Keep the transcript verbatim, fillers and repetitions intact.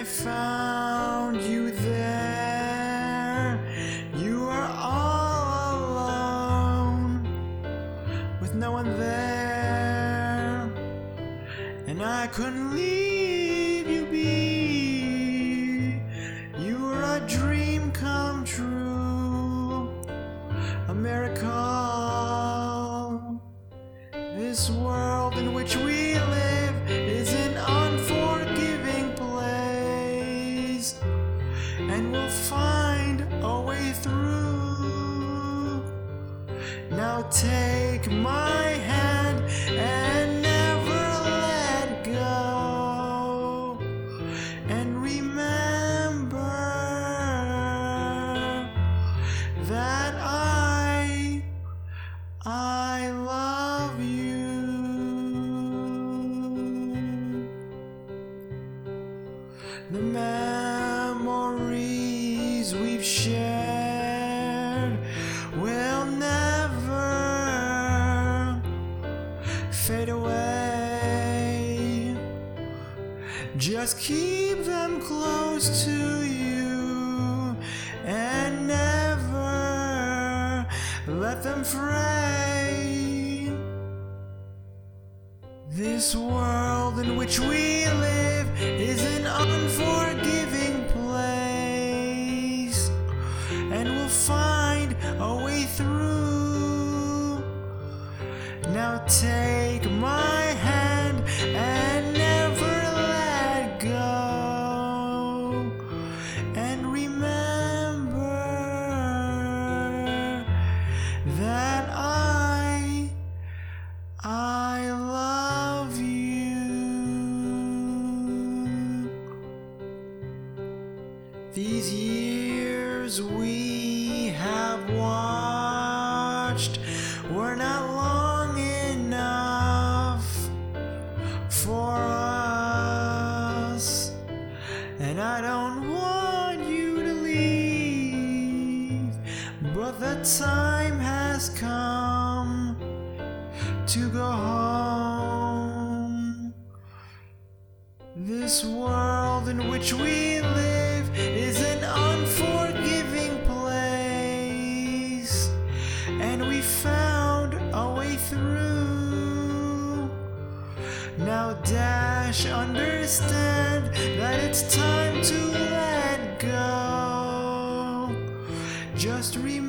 found you there. You were all alone, with no one there, and I couldn't leave you be. You were a dream come true, a miracle. This world in which we live is an unforgiving place, and we'll find a way through. Now take my hand and never let go, and remember that I, I love you. The memories we've shared will never fade away. Just keep them close to you and never let them fray. This world in which we live is an unforgiving place, and we'll find a way through. Now take my hand and never let go, and remember that I, I love you. These years we have watched were not long enough for us, and I don't want you to leave, but the time has come to go home. This world in which we live is an unforgiving place, and we found a way through. Now Dash, understand that it's time to let go. Just remember